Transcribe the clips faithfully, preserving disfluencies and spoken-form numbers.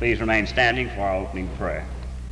Please remain standing for our opening prayer.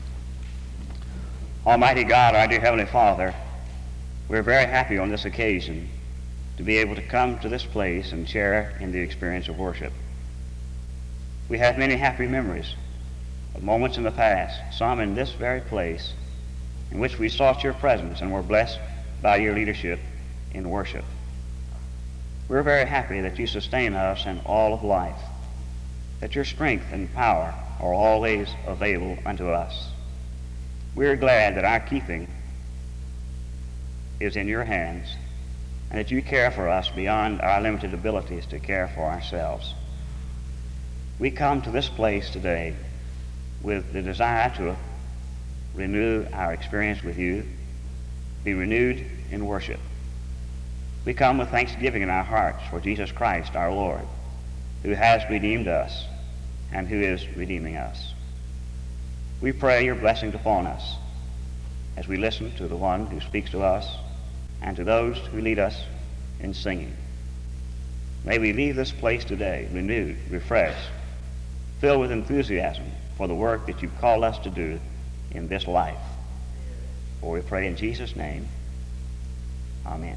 Almighty God, our dear Heavenly Father, we're very happy on this occasion to be able to come to this place and share in the experience of worship. We have many happy memories of moments in the past, some in this very place, in which we sought your presence and were blessed by your leadership in worship. We're very happy that you sustain us in all of life, that your strength and power are always available unto us. We're glad that our keeping is in your hands and that you care for us beyond our limited abilities to care for ourselves. We come to this place today with the desire to renew our experience with you, be renewed in worship. We come with thanksgiving in our hearts for Jesus Christ, our Lord, who has redeemed us and who is redeeming us. We pray your blessing upon us as we listen to the one who speaks to us and to those who lead us in singing. May we leave this place today renewed, refreshed, filled with enthusiasm for the work that you've called us to do in this life. For we pray in Jesus' name, amen.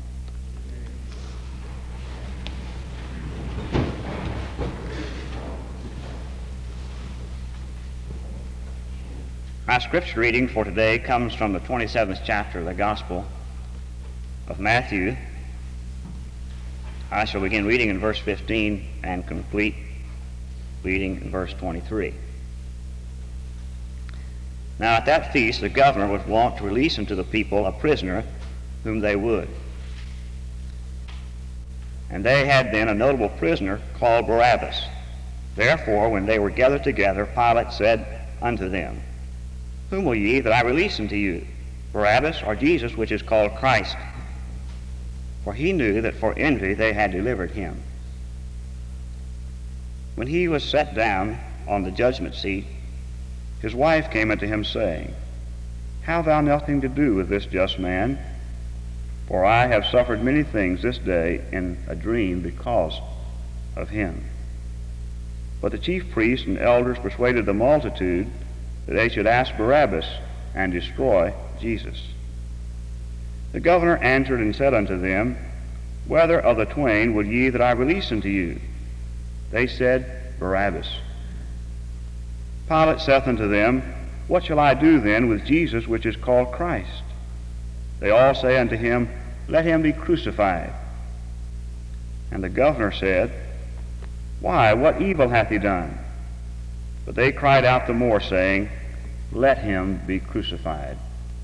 Our scripture reading for today comes from the twenty-seventh chapter of the Gospel of Matthew. I shall begin reading in verse fifteen and complete reading in verse twenty-three. Now at that feast the governor was wont to release unto the people a prisoner whom they would. And they had then a notable prisoner called Barabbas. Therefore when they were gathered together, Pilate said unto them, Whom will ye that I release unto you, Barabbas or Jesus, which is called Christ? For he knew that for envy they had delivered him. When he was set down on the judgment seat, his wife came unto him, saying, Have thou nothing to do with this just man? For I have suffered many things this day in a dream because of him. But the chief priests and elders persuaded the multitude that they should ask Barabbas and destroy Jesus. The governor answered and said unto them, Whether of the twain would ye that I release unto you? They said, Barabbas. Pilate saith unto them, What shall I do then with Jesus which is called Christ? They all say unto him, Let him be crucified. And the governor said, Why, what evil hath he done? But they cried out the more, saying, Let him be crucified.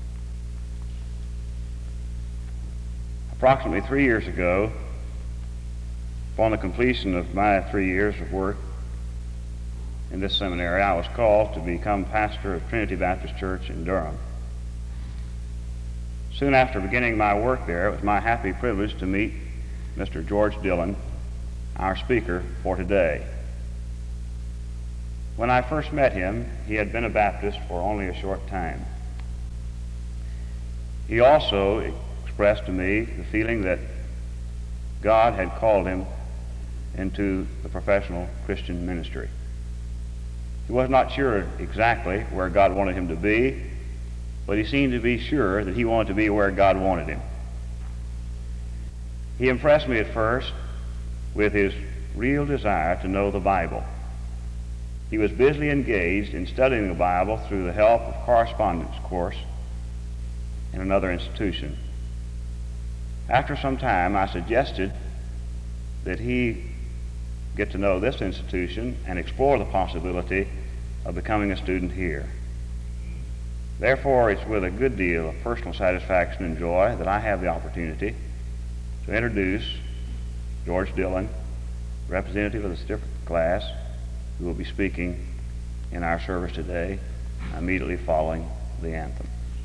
Approximately three years ago, upon the completion of my three years of work in this seminary, I was called to become pastor of Trinity Baptist Church in Durham. Soon after beginning my work there, it was my happy privilege to meet Mister George Dillon, our speaker for today. When I first met him, he had been a Baptist for only a short time. He also expressed to me the feeling that God had called him into the professional Christian ministry. He was not sure exactly where God wanted him to be, but he seemed to be sure that he wanted to be where God wanted him. He impressed me at first with his real desire to know the Bible. He was busily engaged in studying the Bible through the help of correspondence course in another institution. After some time, I suggested that he get to know this institution and explore the possibility of becoming a student here. Therefore, it's with a good deal of personal satisfaction and joy that I have the opportunity to introduce George Dillon, representative of the certificate class, who will be speaking in our service today, immediately following the anthem.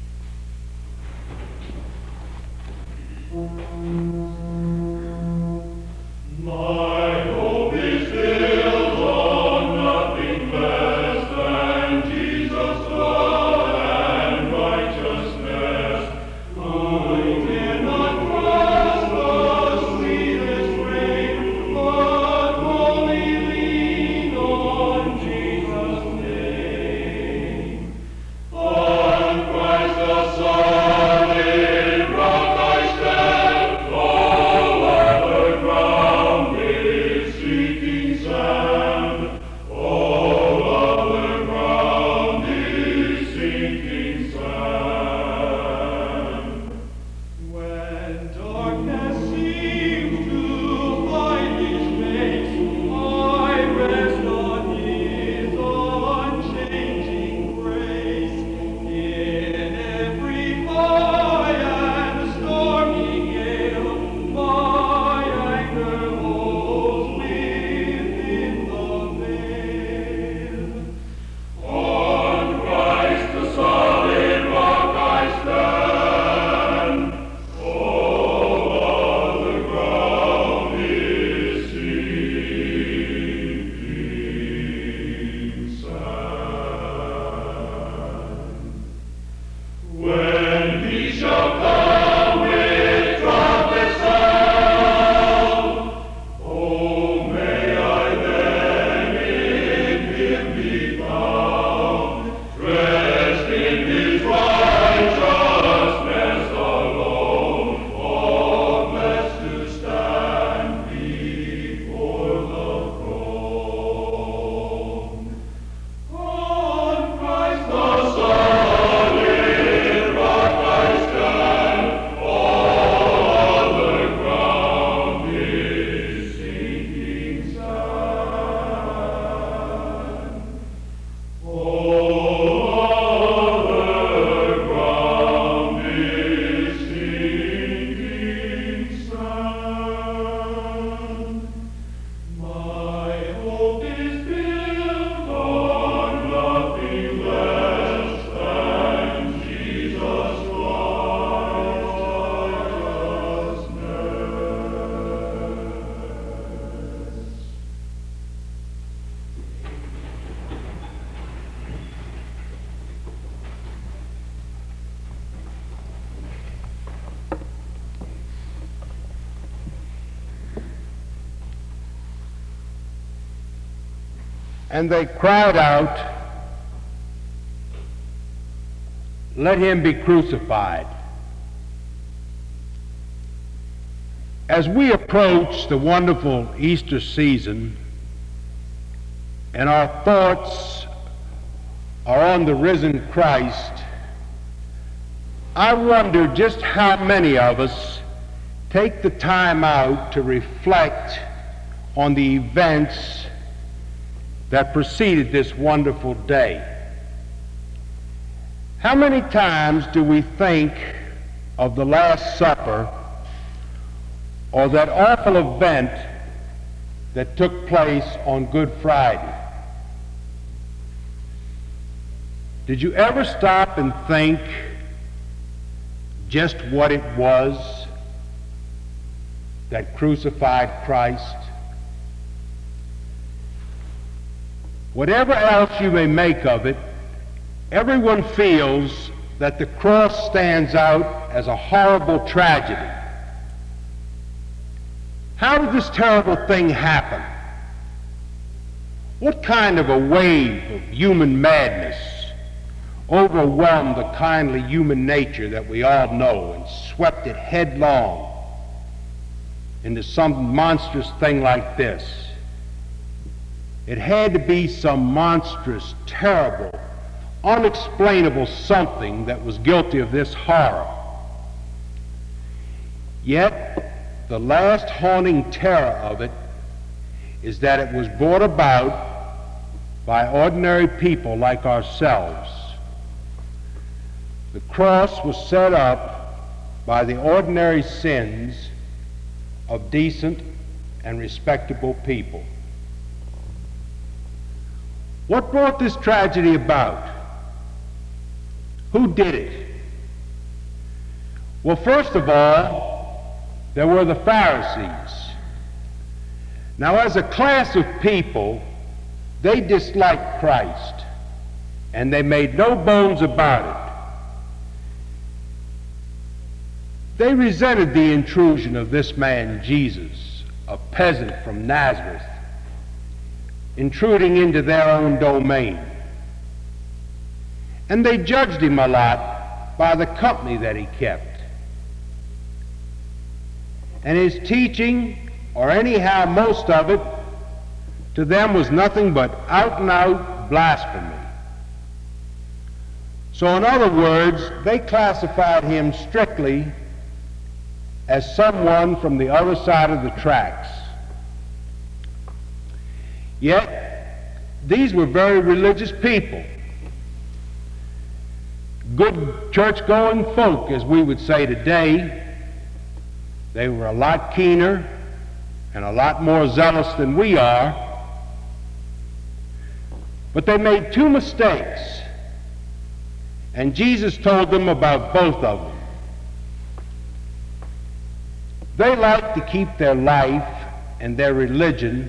My hope is built on nothing less than Jesus' blood and righteousness. I cannot grasp the sweetest grain, but wholly lean on Jesus' name. And they cried out, "Let him be crucified." As we approach the wonderful Easter season and our thoughts are on the risen Christ, I wonder just how many of us take the time out to reflect on the events that preceded this wonderful day. How many times do we think of the Last Supper or that awful event that took place on Good Friday? Did you ever stop and think just what it was that crucified Christ? Whatever else you may make of it, everyone feels that the cross stands out as a horrible tragedy. How did this terrible thing happen? What kind of a wave of human madness overwhelmed the kindly human nature that we all know and swept it headlong into some monstrous thing like this? It had to be some monstrous, terrible, unexplainable something that was guilty of this horror. Yet, the last haunting terror of it is that it was brought about by ordinary people like ourselves. The cross was set up by the ordinary sins of decent and respectable people. What brought this tragedy about? Who did it? Well, first of all, there were the Pharisees. Now, as a class of people, they disliked Christ, and they made no bones about it. They resented the intrusion of this man Jesus, a peasant from Nazareth, intruding into their own domain. And they judged him a lot by the company that he kept. And his teaching, or anyhow most of it, to them was nothing but out-and-out blasphemy. So in other words, they classified him strictly as someone from the other side of the tracks. Yet, these were very religious people. Good church-going folk, as we would say today. They were a lot keener and a lot more zealous than we are. But they made two mistakes, and Jesus told them about both of them. They liked to keep their life and their religion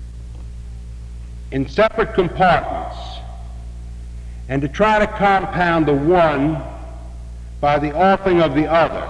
in separate compartments, and to try to compound the one by the offering of the other.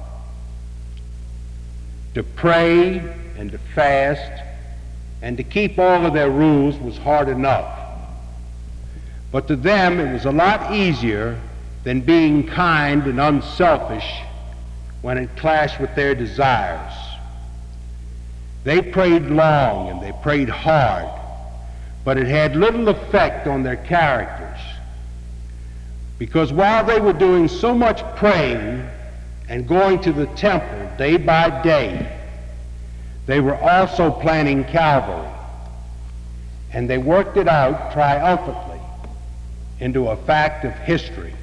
To pray and to fast and to keep all of their rules was hard enough. But to them it was a lot easier than being kind and unselfish when it clashed with their desires. They prayed long and they prayed hard, but it had little effect on their characters. Because while they were doing so much praying and going to the temple day by day, they were also planning Calvary. And they worked it out triumphantly into a fact of history.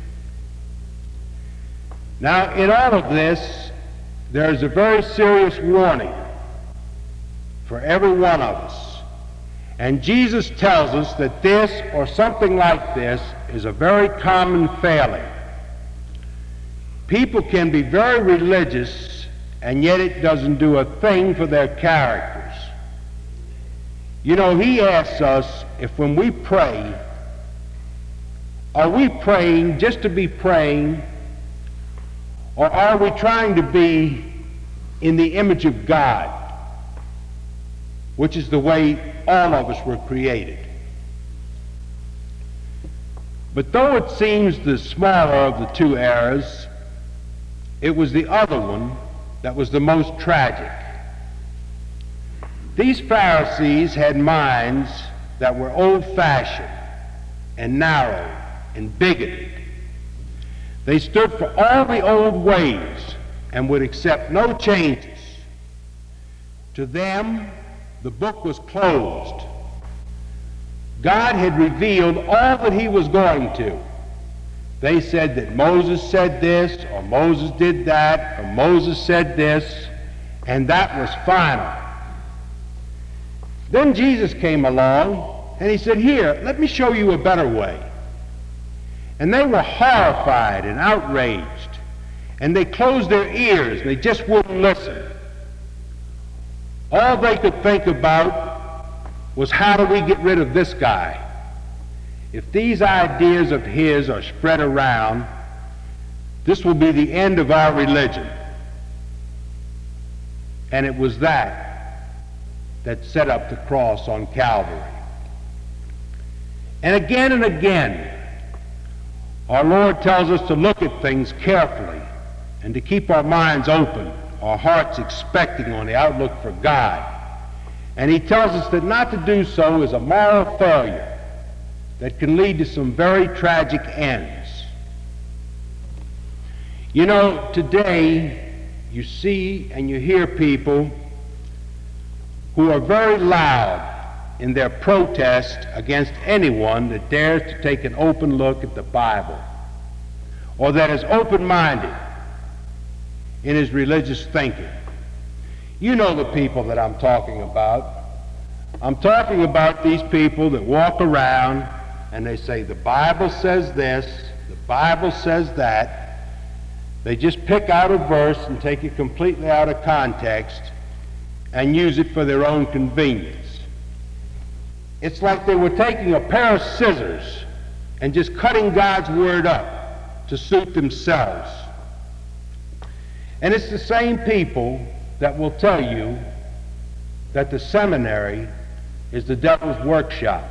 Now, in all of this, there is a very serious warning for every one of us. And Jesus tells us that this, or something like this, is a very common failing. People can be very religious, and yet it doesn't do a thing for their characters. You know, he asks us if when we pray, are we praying just to be praying, or are we trying to be in the image of God, which is the way all of us were created? But though it seems the smaller of the two errors, it was the other one that was the most tragic. These Pharisees had minds that were old-fashioned and narrow and bigoted. They stood for all the old ways and would accept no changes. To them, the book was closed. God had revealed all that he was going to. They said that Moses said this, or Moses did that, or Moses said this, and that was final. Then Jesus came along, and he said, "Here, let me show you a better way." And they were horrified and outraged, and they closed their ears, and they just wouldn't listen. All they could think about was, how do we get rid of this guy? If these ideas of his are spread around, this will be the end of our religion. And it was that that set up the cross on Calvary. And again and again, our Lord tells us to look at things carefully and to keep our minds open, our hearts expecting on the outlook for God. And he tells us that not to do so is a moral failure that can lead to some very tragic ends. You know, today you see and you hear people who are very loud in their protest against anyone that dares to take an open look at the Bible, or that is open-minded in his religious thinking. You know the people that I'm talking about. I'm talking about these people that walk around and they say, the Bible says this, the Bible says that. They just pick out a verse and take it completely out of context and use it for their own convenience. It's like they were taking a pair of scissors and just cutting God's word up to suit themselves. And it's the same people that will tell you that the seminary is the devil's workshop.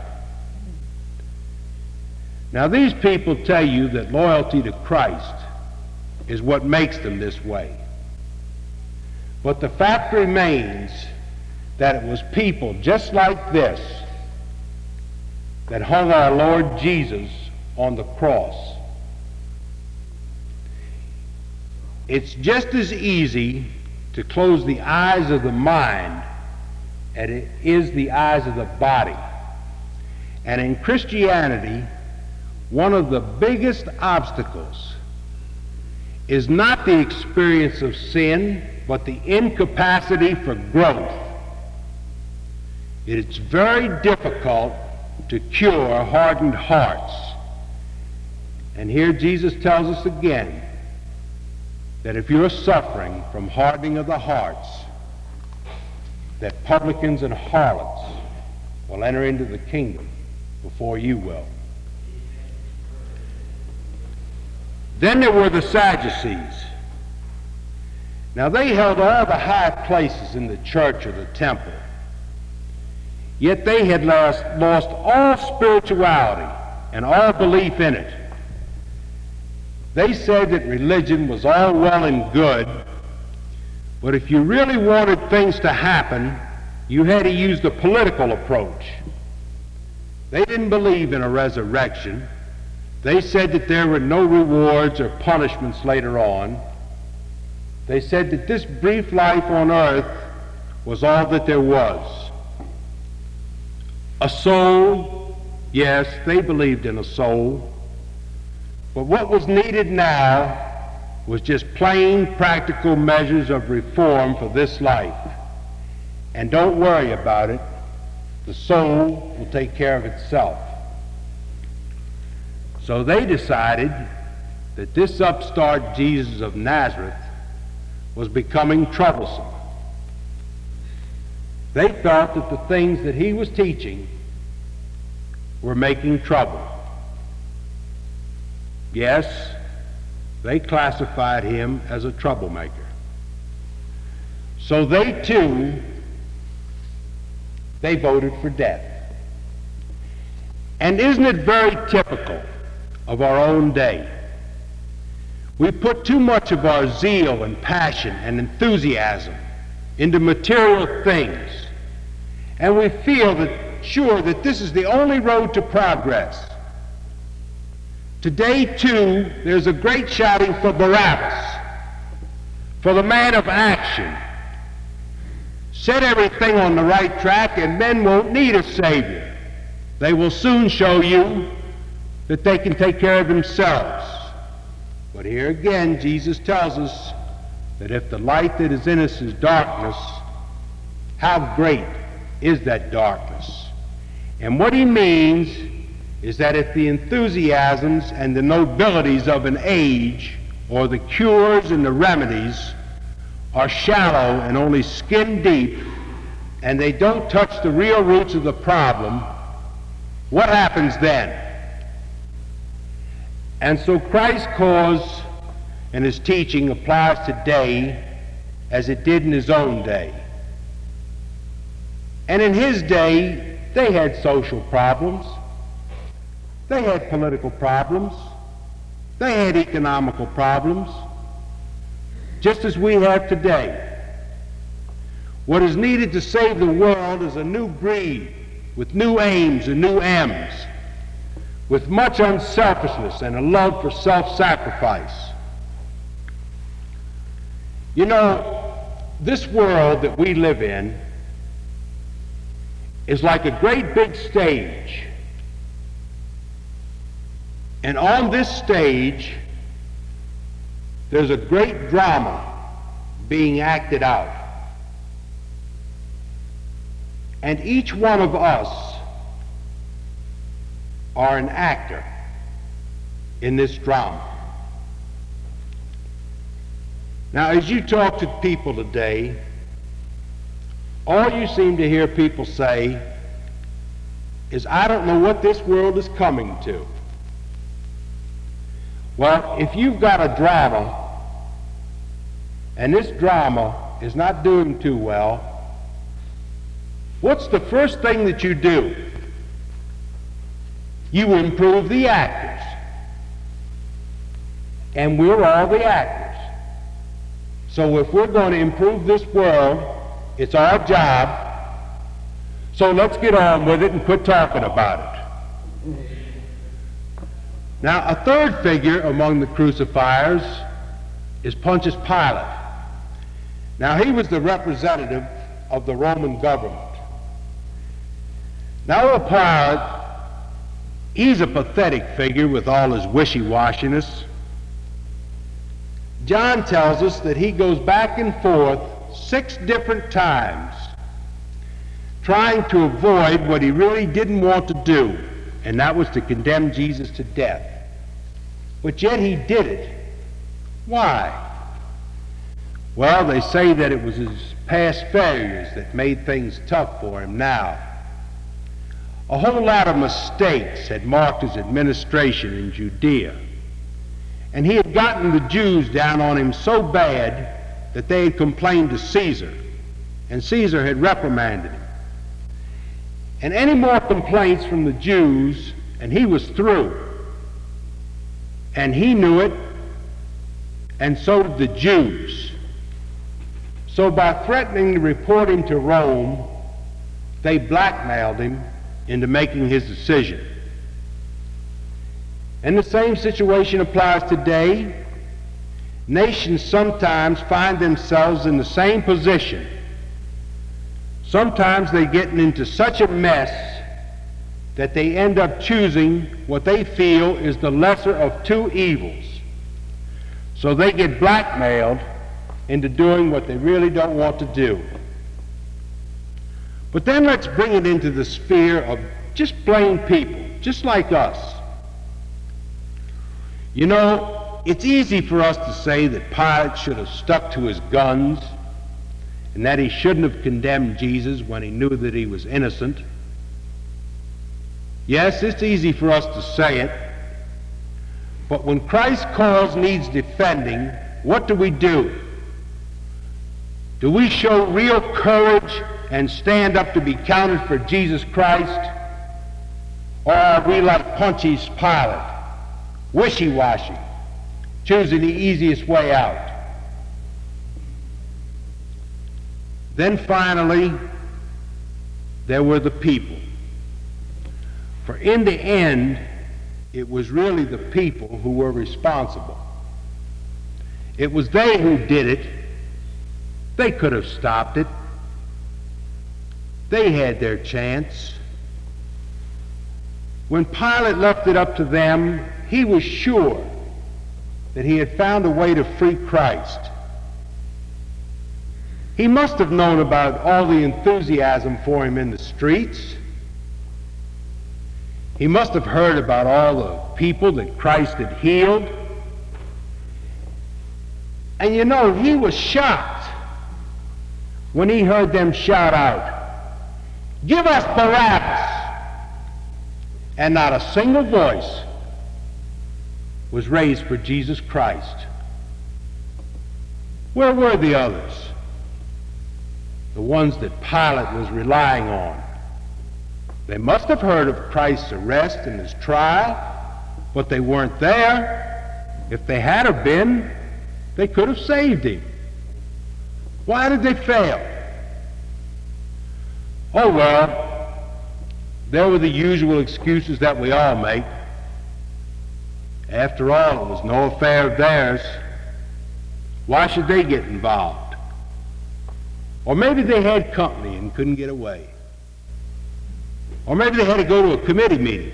Now, these people tell you that loyalty to Christ is what makes them this way. But the fact remains that it was people just like this that hung our Lord Jesus on the cross. It's just as easy to close the eyes of the mind as it is the eyes of the body. And in Christianity, one of the biggest obstacles is not the experience of sin, but the incapacity for growth. It's very difficult to cure hardened hearts. And here Jesus tells us again that if you're suffering from hardening of the hearts, that publicans and harlots will enter into the kingdom before you will. Then there were the Sadducees. Now they held all the high places in the church or the temple, yet they had lost, lost all spirituality and all belief in it. They said that religion was all well and good, but if you really wanted things to happen, you had to use the political approach. They didn't believe in a resurrection. They said that there were no rewards or punishments later on. They said that this brief life on earth was all that there was. A soul, yes, they believed in a soul. But what was needed now was just plain practical measures of reform for this life. And don't worry about it. The soul will take care of itself. So they decided that this upstart Jesus of Nazareth was becoming troublesome. They felt that the things that he was teaching were making trouble. Yes, they classified him as a troublemaker. So they too, they voted for death. And isn't it very typical of our own day. We put too much of our zeal and passion and enthusiasm into material things, and we feel that sure that this is the only road to progress. Today, too, there's a great shouting for Barabbas, for the man of action. Set everything on the right track and men won't need a Savior. They will soon show you that they can take care of themselves. But here again, Jesus tells us that if the light that is in us is darkness, how great is that darkness? And what he means is that if the enthusiasms and the nobilities of an age, or the cures and the remedies, are shallow and only skin deep, and they don't touch the real roots of the problem, what happens then? And so Christ's cause and his teaching applies today as it did in his own day. And in his day, they had social problems. They had political problems. They had economical problems, just as we have today. What is needed to save the world is a new breed with new aims and new ends, with much unselfishness and a love for self-sacrifice. You know, this world that we live in is like a great big stage. And on this stage, there's a great drama being acted out. And each one of us are an actor in this drama. Now, as you talk to people today, all you seem to hear people say is, I don't know what this world is coming to. Well, if you've got a drama, and this drama is not doing too well, what's the first thing that you do? You improve the actors. And we're all the actors. So if we're going to improve this world, it's our job. So let's get on with it and quit talking about it. Now, a third figure among the crucifiers is Pontius Pilate. Now, he was the representative of the Roman government. Now, Pilate, he's a pathetic figure with all his wishy-washiness. John tells us that he goes back and forth six different times trying to avoid what he really didn't want to do, and that was to condemn Jesus to death. But yet he did it. Why? Well, they say that it was his past failures that made things tough for him now. A whole lot of mistakes had marked his administration in Judea, and he had gotten the Jews down on him so bad that they had complained to Caesar, and Caesar had reprimanded him. And any more complaints from the Jews, and he was through. And he knew it, and so did the Jews. So by threatening to report him to Rome, they blackmailed him into making his decision. And the same situation applies today. Nations sometimes find themselves in the same position. Sometimes they're getting into such a mess that they end up choosing what they feel is the lesser of two evils. So they get blackmailed into doing what they really don't want to do. But then let's bring it into the sphere of just plain people, just like us. You know, it's easy for us to say that Pilate should have stuck to his guns and that he shouldn't have condemned Jesus when he knew that he was innocent. Yes, it's easy for us to say it, but when Christ's cause needs defending, what do we do? Do we show real courage and stand up to be counted for Jesus Christ? Or are we like Pontius Pilate, wishy-washy, choosing the easiest way out. Then finally, there were the people. For in the end, it was really the people who were responsible. It was they who did it. They could have stopped it. They had their chance. When Pilate left it up to them, he was sure that he had found a way to free Christ. He must have known about all the enthusiasm for him in the streets. He must have heard about all the people that Christ had healed. And you know, he was shocked when he heard them shout out, "Give us Barabbas!" And not a single voice was raised for Jesus Christ. Where were the others? The ones that Pilate was relying on. They must have heard of Christ's arrest and his trial, but they weren't there. If they had have been, they could have saved him. Why did they fail? Oh, well, there were the usual excuses that we all make. After all, it was no affair of theirs. Why should they get involved? Or maybe they had company and couldn't get away. Or maybe they had to go to a committee meeting.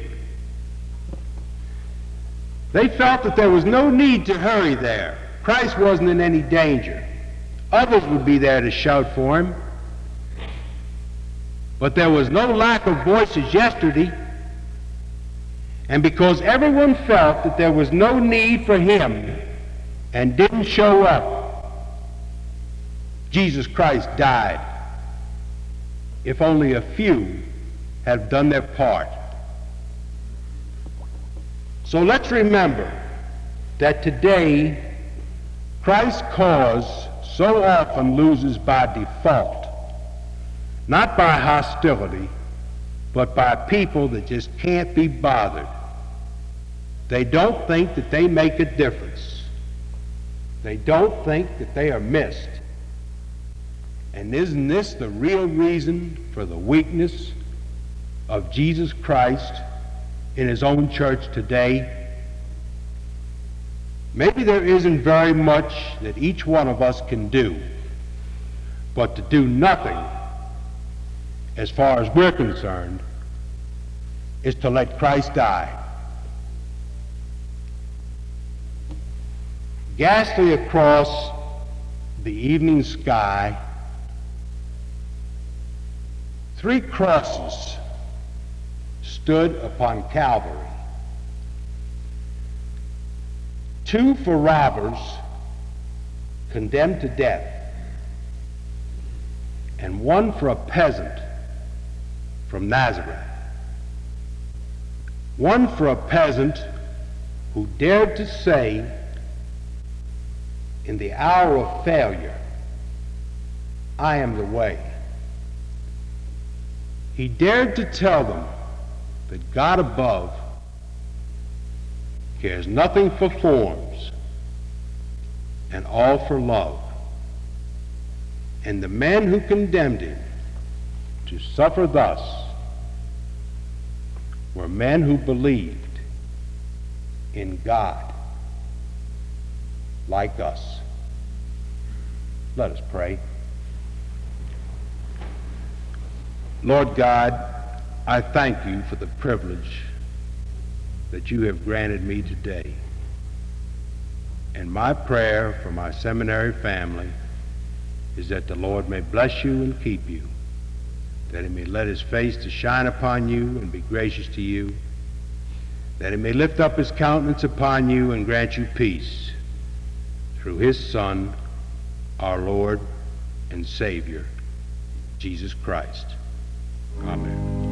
They felt that there was no need to hurry there. Christ wasn't in any danger. Others would be there to shout for him. But there was no lack of voices yesterday. And because everyone felt that there was no need for him and didn't show up, Jesus Christ died. If only a few have done their part. So let's remember that today Christ's cause so often loses by default, not by hostility, but by people that just can't be bothered. They don't think that they make a difference. They don't think that they are missed. And isn't this the real reason for the weakness of Jesus Christ in his own church today? Maybe there isn't very much that each one of us can do, but to do nothing, as far as we're concerned, is to let Christ die. Ghastly across the evening sky, three crosses stood upon Calvary. Two for robbers condemned to death, and one for a peasant from Nazareth. One for a peasant who dared to say, in the hour of failure, "I am the way." He dared to tell them that God above cares nothing for forms and all for love. And the men who condemned him to suffer thus were men who believed in God like us. Let us pray. Lord God, I thank you for the privilege that you have granted me today. And my prayer for my seminary family is that the Lord may bless you and keep you, that he may let his face to shine upon you and be gracious to you, that he may lift up his countenance upon you and grant you peace, through his Son, our Lord and Savior, Jesus Christ. Amen.